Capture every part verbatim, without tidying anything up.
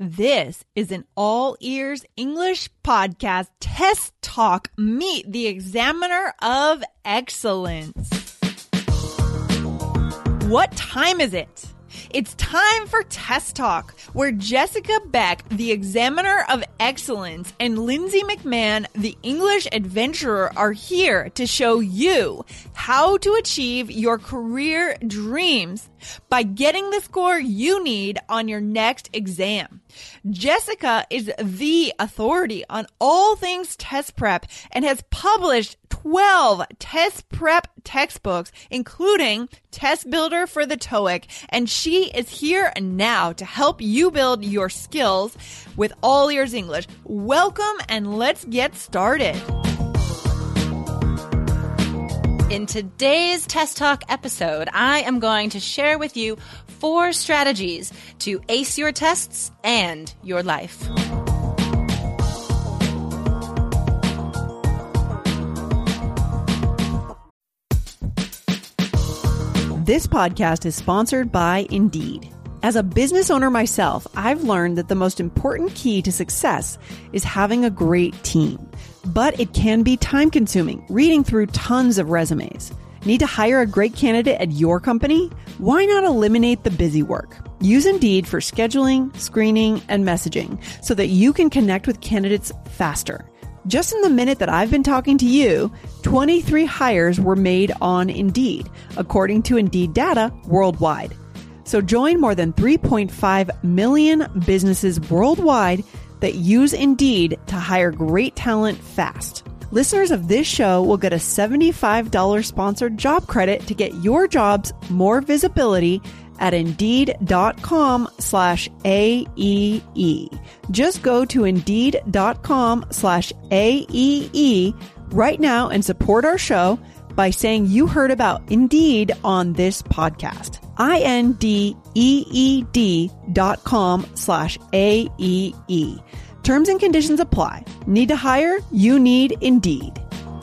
This is an all ears English podcast test talk. Meet the examiner of excellence. What time is it? It's time for Test Talk, where Jessica Beck, the examiner of excellence, and Lindsay McMahon, the English adventurer, are here to show you how to achieve your career dreams by getting the score you need on your next exam. Jessica is the authority on all things test prep and has published twelve test prep textbooks, including Test Builder for the TOEIC, and she is here now to help you build your skills with All Ears English. Welcome, and let's get started. In today's Test Talk episode, I am going to share with you four strategies to ace your tests and your life. This podcast is sponsored by Indeed. As a business owner myself, I've learned that the most important key to success is having a great team. But it can be time-consuming, reading through tons of resumes. Need to hire a great candidate at your company? Why not eliminate the busy work? Use Indeed for scheduling, screening, and messaging so that you can connect with candidates faster. Just in the minute that I've been talking to you, twenty-three hires were made on Indeed, according to Indeed data worldwide. So join more than three point five million businesses worldwide that use Indeed to hire great talent fast. Listeners of this show will get a seventy-five dollars sponsored job credit to get your jobs more visibility at Indeed.com slash AEE. Just go to Indeed.com slash AEE right now and support our show by saying you heard about Indeed on this podcast. I-N-D-E-E-D dot com slash A-E-E. Terms and conditions apply. Need to hire? You need Indeed.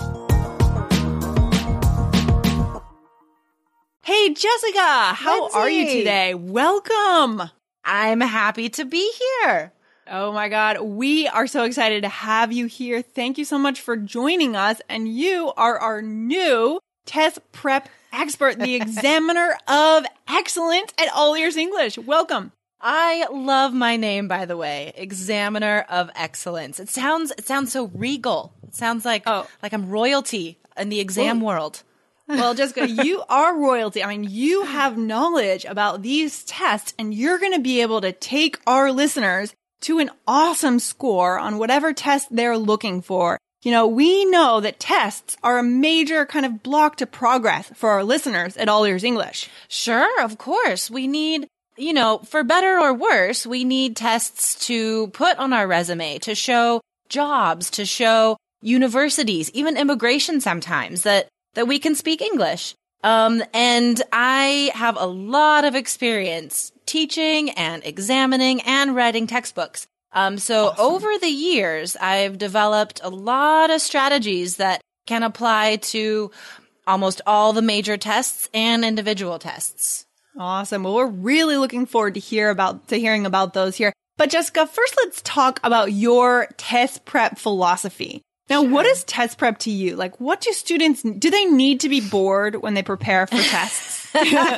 Hey, Jessica, how Lindsay. are you today? Welcome. I'm happy to be here. Oh my God, we are so excited to have you here. Thank you so much for joining us. And you are our new test prep expert, the examiner of excellence at All Ears English. Welcome. I love my name, by the way, Examiner of Excellence. It sounds it sounds so regal. It sounds like Oh. like I'm royalty in the exam Ooh. world. Well, Jessica, you are royalty. I mean, you have knowledge about these tests, and you're going to be able to take our listeners to an awesome score on whatever test they're looking for. You know, we know that tests are a major kind of block to progress for our listeners at All Ears English. Sure, of course. We need, you know, for better or worse, we need tests to put on our resume, to show jobs, to show universities, even immigration sometimes, that that we can speak English. Um, and I have a lot of experience teaching and examining and writing textbooks. Um, so Awesome. Over the years, I've developed a lot of strategies that can apply to almost all the major tests and individual tests. Awesome. Well, we're really looking forward to hear about to hearing about those here. But Jessica, first let's talk about your test prep philosophy. Now, Sure. what is test prep to you? Like, what do students, do they need to be bored when they prepare for tests?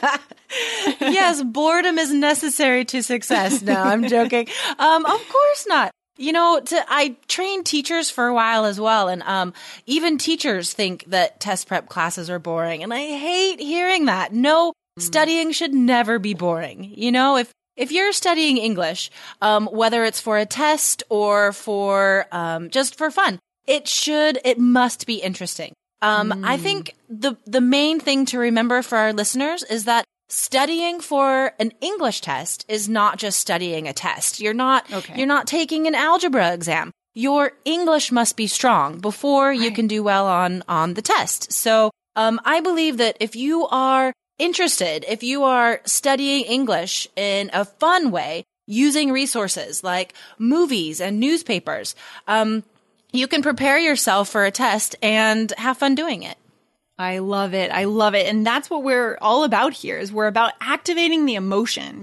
Yes, boredom is necessary to success. No, I'm joking. Um, of course not. You know, to, I trained teachers for a while as well. And um, even teachers think that test prep classes are boring. And I hate hearing that. No, mm. studying should never be boring. You know, if If you're studying English, um, whether it's for a test or for um, just for fun, it should, it must be interesting. Um, mm. I think the the main thing to remember for our listeners is that studying for an English test is not just studying a test. You're not okay. you're not taking an algebra exam. Your English must be strong before right. you can do well on on the test. So um, I believe that if you are interested, if you are studying English in a fun way, using resources like movies and newspapers, um, you can prepare yourself for a test and have fun doing it. I love it. I love it. And that's what we're all about here is we're about activating the emotion because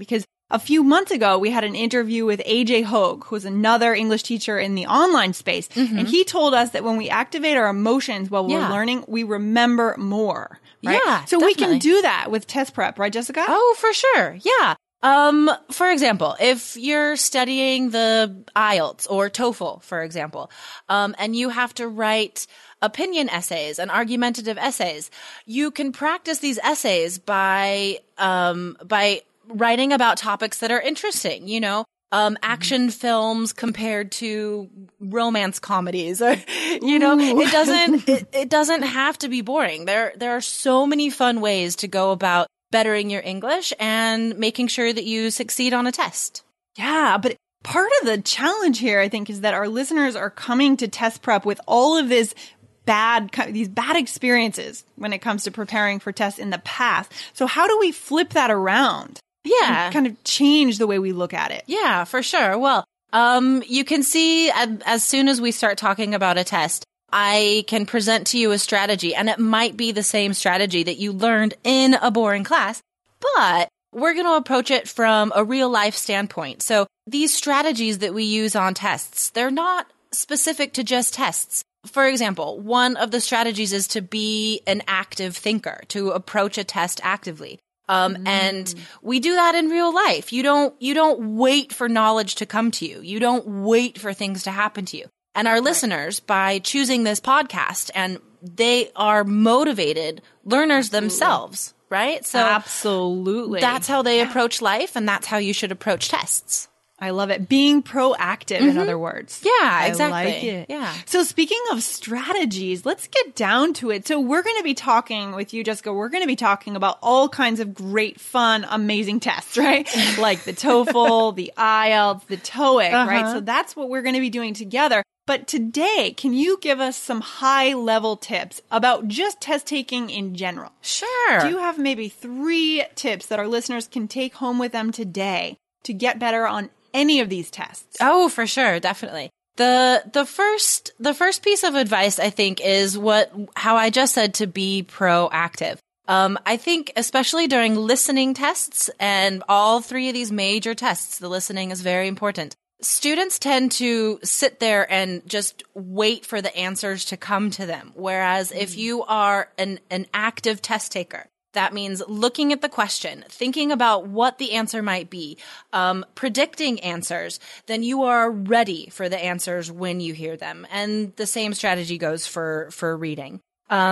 A few months ago, we had an interview with A J Hogue, who's another English teacher in the online space. Mm-hmm. And he told us that when we activate our emotions while we're yeah. learning, we remember more. Right? Yeah, so definitely. we can do that with test prep, right, Jessica? Oh, for sure. Yeah. Um, for example, if you're studying the I E L T S or TOEFL, for example, um, and you have to write opinion essays and argumentative essays, you can practice these essays by, um, by writing about topics that are interesting, you know, um, action mm-hmm. films compared to romance comedies, or, you know, Ooh. it doesn't, it, it doesn't have to be boring. There, there are so many fun ways to go about bettering your English and making sure that you succeed on a test. Yeah, but part of the challenge here, I think, is that our listeners are coming to test prep with all of this bad, these bad experiences when it comes to preparing for tests in the past. So how do we flip that around? Yeah. And kind of change the way we look at it. Yeah, for sure. Well, um, you can see as, as soon as we start talking about a test, I can present to you a strategy, and it might be the same strategy that you learned in a boring class, but we're going to approach it from a real life standpoint. So these strategies that we use on tests, they're not specific to just tests. For example, one of the strategies is to be an active thinker, to approach a test actively. Um, mm. and we do that in real life. You don't, you don't wait for knowledge to come to you. You don't wait for things to happen to you. And our right. listeners, by choosing this podcast, and they are motivated learners Absolutely. themselves, right? So Absolutely. That's how they yeah. approach life, and that's how you should approach tests. I love it. Being proactive, mm-hmm. in other words. Yeah, exactly. I like it. Yeah. So speaking of strategies, let's get down to it. So we're going to be talking with you, Jessica. We're going to be talking about all kinds of great, fun, amazing tests, right? Like the TOEFL, the I E L T S, the TOEIC, uh-huh. right? So that's what we're going to be doing together. But today, can you give us some high-level tips about just test taking in general? Sure. Do you have maybe three tips that our listeners can take home with them today to get better on any of these tests? Oh, for sure. Definitely. The, the first, the first piece of advice, I think, is what, how I just said, to be proactive. Um, I think especially during listening tests, and all three of these major tests, the listening is very important. Students tend to sit there and just wait for the answers to come to them. Whereas mm. if you are an, an active test taker, that means looking at the question, thinking about what the answer might be, um, predicting answers, then you are ready for the answers when you hear them. And the same strategy goes for, for reading.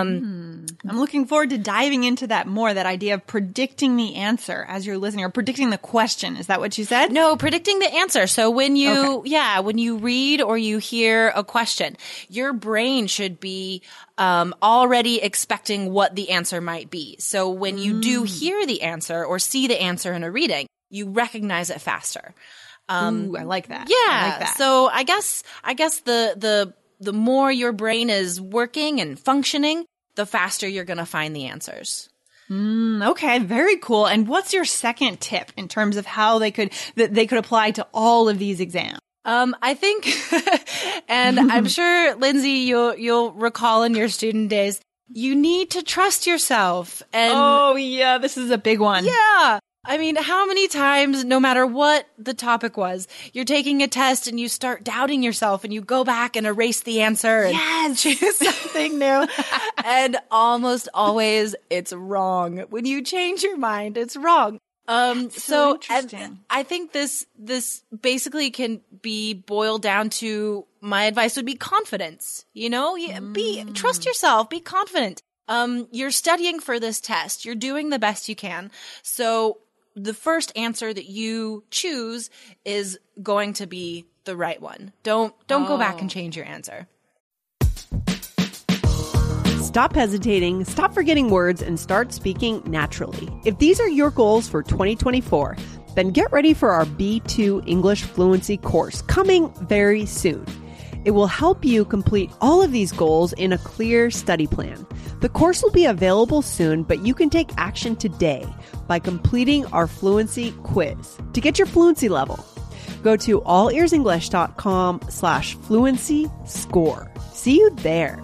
Um, mm. I'm looking forward to diving into that more, that idea of predicting the answer as you're listening, or predicting the question. Is that what you said? No, predicting the answer. So when you, okay. yeah, when you read or you hear a question, your brain should be um, already expecting what the answer might be. So when you mm. do hear the answer or see the answer in a reading, you recognize it faster. Um, Ooh, I like that. Yeah. I like that. So I guess, I guess the, the, the more your brain is working and functioning, the faster you're going to find the answers. Mm, okay, very cool. And what's your second tip in terms of how they could that they could apply to all of these exams? Um, I think, and I'm sure, Lindsay, you'll you'll recall in your student days, you need to trust yourself. And oh yeah, this is a big one. Yeah. I mean, how many times, no matter what the topic was, you're taking a test and you start doubting yourself and you go back and erase the answer and yes. choose something new. And almost always it's wrong. When you change your mind, it's wrong. Um, That's so, so interesting. I, I think this, this basically can be boiled down to, my advice would be confidence. You know, mm. be, trust yourself, be confident. Um, you're studying for this test. You're doing the best you can. So the first answer that you choose is going to be the right one. Don't don't oh. go back and change your answer. Stop hesitating, stop forgetting words, and start speaking naturally. If these are your goals for twenty twenty-four, then get ready for our B two English Fluency course coming very soon. It will help you complete all of these goals in a clear study plan. The course will be available soon, but you can take action today by completing our fluency quiz to get your fluency level. Go to allearsenglish.com slash fluency score. See you there.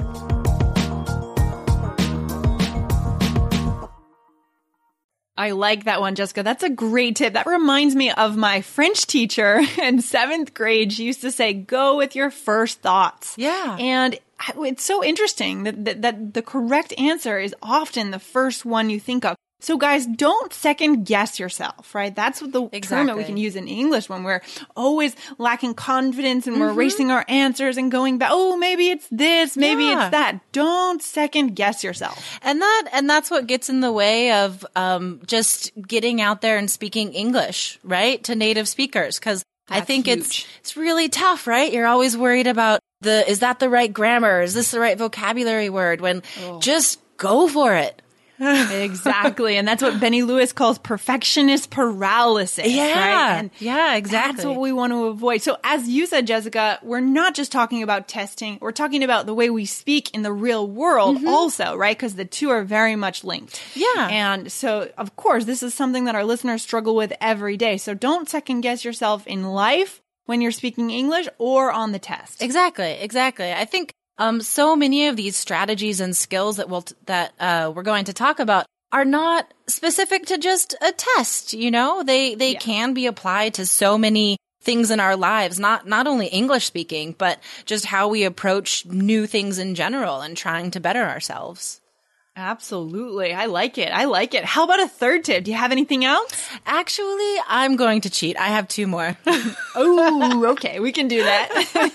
I like that one, Jessica. That's a great tip. That reminds me of my French teacher in seventh grade. She used to say, go with your first thoughts. Yeah. And it's so interesting that, that, that the correct answer is often the first one you think of. So guys, don't second guess yourself, right? That's what the exactly. term that we can use in English when we're always lacking confidence and we're mm-hmm. erasing our answers and going back. Oh, maybe it's this, maybe yeah. it's that. Don't second guess yourself. And that, and that's what gets in the way of, um, just getting out there and speaking English, right? To native speakers. Cause I think huge. it's, it's really tough, right? You're always worried about the, is that the right grammar? Is this the right vocabulary word? When oh. just go for it. Exactly. And that's what Benny Lewis calls perfectionist paralysis. Yeah. Right? And yeah, exactly. That's what we want to avoid. So as you said, Jessica, we're not just talking about testing. We're talking about the way we speak in the real world mm-hmm. also, right? Because the two are very much linked. Yeah. And so, of course, this is something that our listeners struggle with every day. So don't second guess yourself in life when you're speaking English or on the test. Exactly. Exactly. I think Um, so many of these strategies and skills that we'll, t- that, uh, we're going to talk about are not specific to just a test, you know, they, they yeah. can be applied to so many things in our lives, not, not only English speaking, but just how we approach new things in general and trying to better ourselves. Absolutely. I like it. I like it. How about a third tip? Do you have anything else? Actually, I'm going to cheat. I have two more. Oh, okay. We can do that.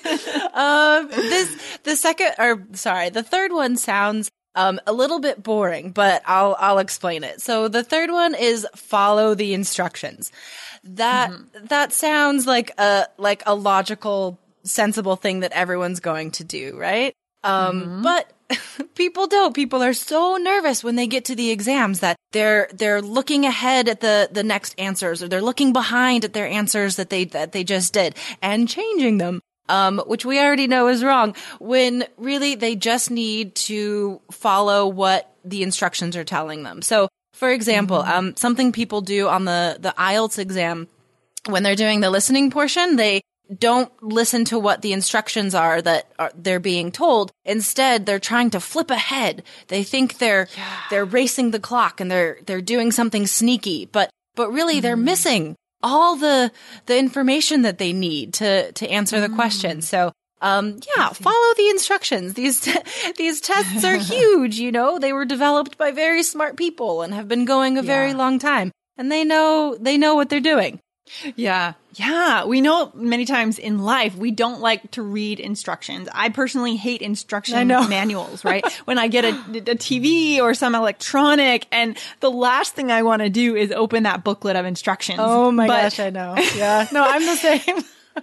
um, this, the second, or sorry, the third one sounds um, a little bit boring, but I'll, I'll explain it. So the third one is follow the instructions. That, mm-hmm. that sounds like a, like a logical, sensible thing that everyone's going to do, right? Um, mm-hmm. but people don't. People are so nervous when they get to the exams that they're, they're looking ahead at the, the next answers, or they're looking behind at their answers that they, that they just did and changing them. Um, which we already know is wrong, when really they just need to follow what the instructions are telling them. So, for example, mm-hmm. um, something people do on the, the I E L T S exam, when they're doing the listening portion, they don't listen to what the instructions are that are, they're being told. Instead, they're trying to flip ahead. They think they're, yeah. they're racing the clock and they're, they're doing something sneaky, but, but really mm. they're missing all the, the information that they need to, to answer mm. the question. So, um, yeah, follow the instructions. These, t- these tests are huge, you know, they were developed by very smart people and have been going a yeah. very long time, and they know, they know what they're doing. Yeah. Yeah. We know many times in life, we don't like to read instructions. I personally hate instruction manuals, right? When I get a, a T V or some electronic, and the last thing I want to do is open that booklet of instructions. Oh my but, gosh, I know. Yeah. No, I'm the same.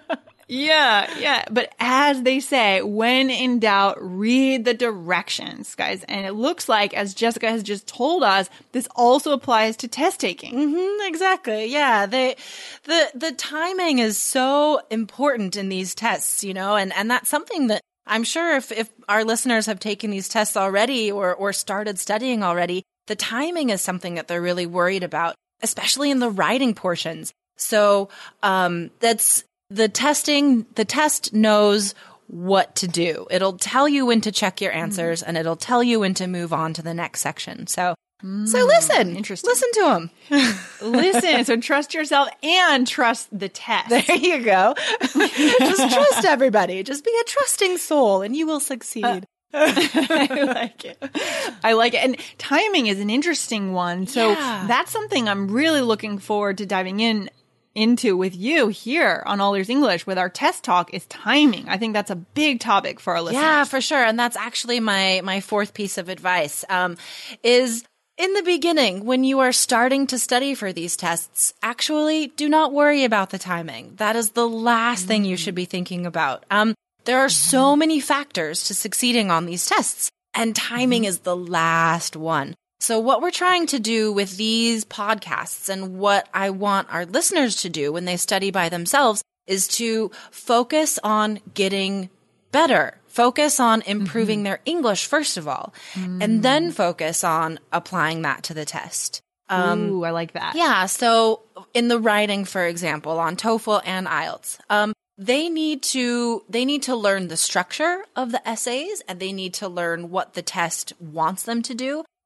Yeah, yeah. But as they say, when in doubt, read the directions, guys. And it looks like, as Jessica has just told us, this also applies to test taking. Mm-hmm, exactly. Yeah. They, the, the timing is so important in these tests, you know, and, and that's something that I'm sure if, if our listeners have taken these tests already or, or started studying already, the timing is something that they're really worried about, especially in the writing portions. So, um, that's, The testing, the test knows what to do. It'll tell you when to check your answers, mm. and it'll tell you when to move on to the next section. So, mm. so listen, Interesting. listen to them. Listen. So trust yourself and trust the test. There you go. Just trust everybody. Just be a trusting soul and you will succeed. Uh, I like it. I like it. And timing is an interesting one. So yeah. that's something I'm really looking forward to diving in into with you here on All Ears English with our test talk is timing. I think that's a big topic for our listeners. Yeah, for sure. And that's actually my, my fourth piece of advice, um, is in the beginning, when you are starting to study for these tests, actually do not worry about the timing. That is the last mm. thing you should be thinking about. Um, there are mm. so many factors to succeeding on these tests, and timing mm. is the last one. So what we're trying to do with these podcasts, and what I want our listeners to do when they study by themselves, is to focus on getting better. Focus on improving mm-hmm. their English, first of all, mm. and then focus on applying that to the test. Um, Ooh, I like that. Yeah. So in the writing, for example, on TOEFL and I E L T S, um, they need to, they need to learn the structure of the essays, and they need to learn what the test wants them to do.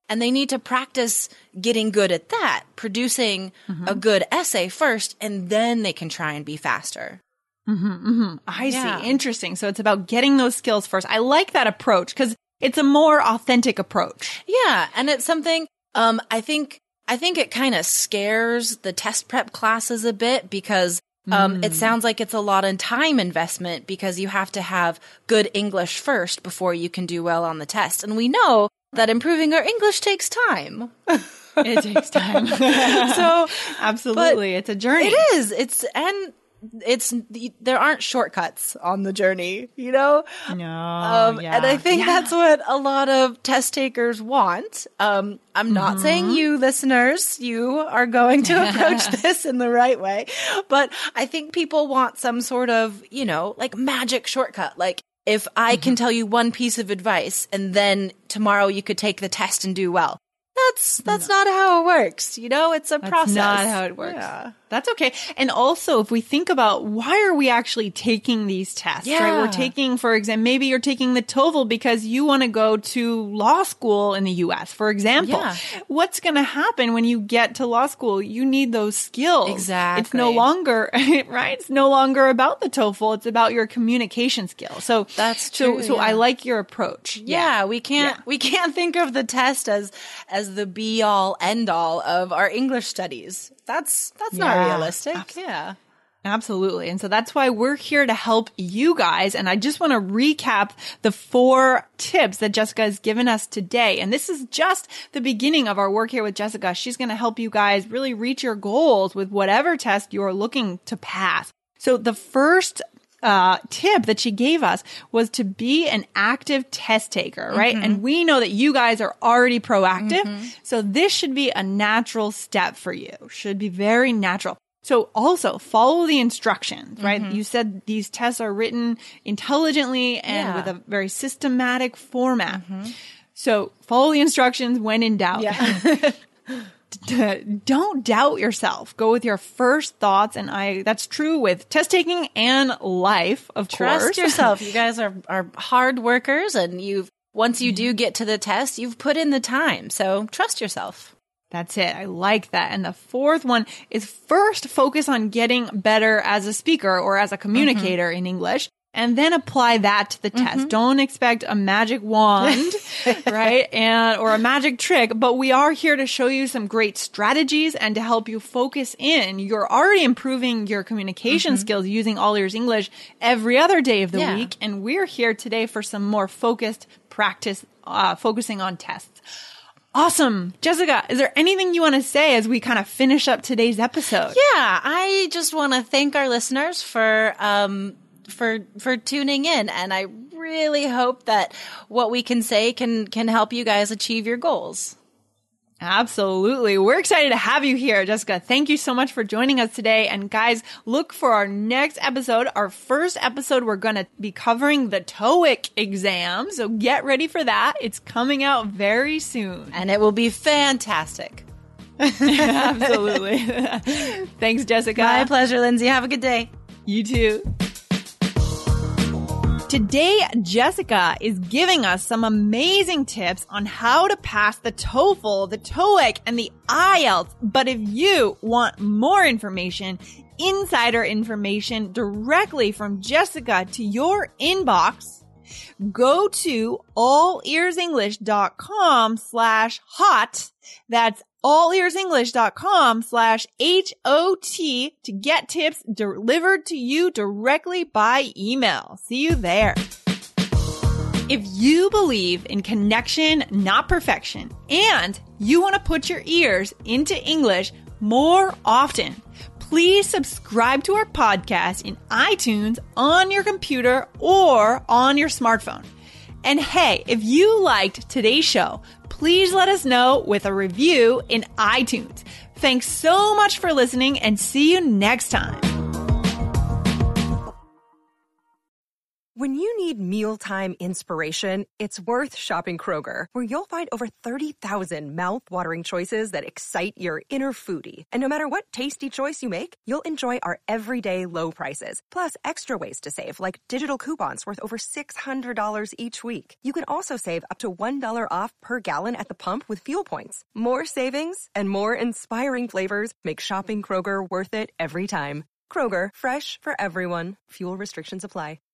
And they need to practice getting good at that, producing mm-hmm. a good essay first, and then they can try and be faster. Mm-hmm, mm-hmm. I yeah. see. Interesting. So it's about getting those skills first. I like that approach because it's a more authentic approach. Yeah. And it's something, um, I think, I think it kind of scares the test prep classes a bit because Um, mm. it sounds like it's a lot of time investment because you have to have good English first before you can do well on the test. And we know that improving our English takes time. It takes time. So absolutely. It's a journey. It is. It's, and it's, there aren't shortcuts on the journey, you know? No. Um, yeah. And I think yeah. that's what a lot of test takers want. Um, I'm not mm-hmm. saying you listeners, you are going to approach this in the right way, but I think people want some sort of, you know, like magic shortcut. Like if I mm-hmm. can tell you one piece of advice and then tomorrow you could take the test and do well. That's, that's no. not how it works. You know, it's a that's process. That's not how it works. Yeah. That's okay. And also, if we think about why are we actually taking these tests, yeah. right? We're taking, for example, maybe you're taking the TOEFL because you want to go to law school in the U S, for example. Yeah. What's going to happen when you get to law school? You need those skills. Exactly. It's no longer, right? It's no longer about the TOEFL. It's about your communication skills. So that's true. So, so yeah. I like your approach. Yeah. yeah we can't, yeah. we can't think of the test as, as the be all end all of our English studies. That's, that's yeah. not realistic. Absolutely. Yeah. Absolutely. And so that's why we're here to help you guys. And I just want to recap the four tips that Jessica has given us today. And this is just the beginning of our work here with Jessica. She's going to help you guys really reach your goals with whatever test you're looking to pass. So the first Uh, tip that she gave us was to be an active test taker, right? Mm-hmm. And we know that you guys are already proactive. Mm-hmm. So this should be a natural step for you, should be very natural. So also follow the instructions, right? Mm-hmm. You said these tests are written intelligently and yeah. with a very systematic format. Mm-hmm. So follow the instructions when in doubt. Yeah. Don't doubt yourself. Go with your first thoughts. And I, that's true with test taking and life, of Trust course. Trust yourself. You guys are, are hard workers and you've, once you do get to the test, you've put in the time. So trust yourself. That's it. I like that. And the fourth one is first focus on getting better as a speaker or as a communicator mm-hmm. in English. And then apply that to the test. Mm-hmm. Don't expect a magic wand, right? And, or a magic trick, but we are here to show you some great strategies and to help you focus in. You're already improving your communication mm-hmm. skills using All Ears English every other day of the yeah. week. And we're here today for some more focused practice, uh, focusing on tests. Awesome. Jessica, is there anything you want to say as we kind of finish up today's episode? Yeah, I just want to thank our listeners for, um, for, for tuning in. And I really hope that what we can say can, can help you guys achieve your goals. Absolutely. We're excited to have you here, Jessica. Thank you so much for joining us today. And guys, look for our next episode. Our first episode, we're going to be covering the TOEIC exam. So get ready for that. It's coming out very soon. And it will be fantastic. Absolutely. Thanks, Jessica. My pleasure, Lindsay. Have a good day. You too. Today, Jessica is giving us some amazing tips on how to pass the TOEFL, the TOEIC, and the I E L T S. But if you want more information, insider information directly from Jessica to your inbox, go to allearsenglish.com slash hot. That's allearsenglish.com slash H O T to get tips delivered to you directly by email. See you there. If you believe in connection, not perfection, and you want to put your ears into English more often, please subscribe to our podcast in iTunes on your computer or on your smartphone. And hey, if you liked today's show, please let us know with a review in iTunes. Thanks so much for listening and see you next time. When you need mealtime inspiration, it's worth shopping Kroger, where you'll find over thirty thousand mouth-watering choices that excite your inner foodie. And no matter what tasty choice you make, you'll enjoy our everyday low prices, plus extra ways to save, like digital coupons worth over six hundred dollars each week. You can also save up to one dollar off per gallon at the pump with fuel points. More savings and more inspiring flavors make shopping Kroger worth it every time. Kroger, fresh for everyone. Fuel restrictions apply.